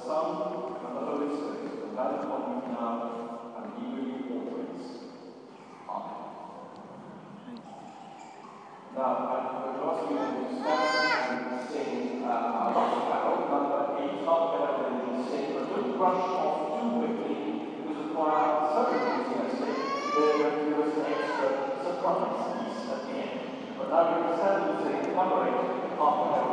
Son, and the Holy Spirit, and that upon you now, and be with you always. Amen. Now, I'm going to ask you to stand and sing our last carol, number 8, not better than you sing, but don't rush off too quickly, because the choir are so enthusiastic, they're going to give us an extra surprise piece at the end. But now we can stand and sing number 8, half an hour.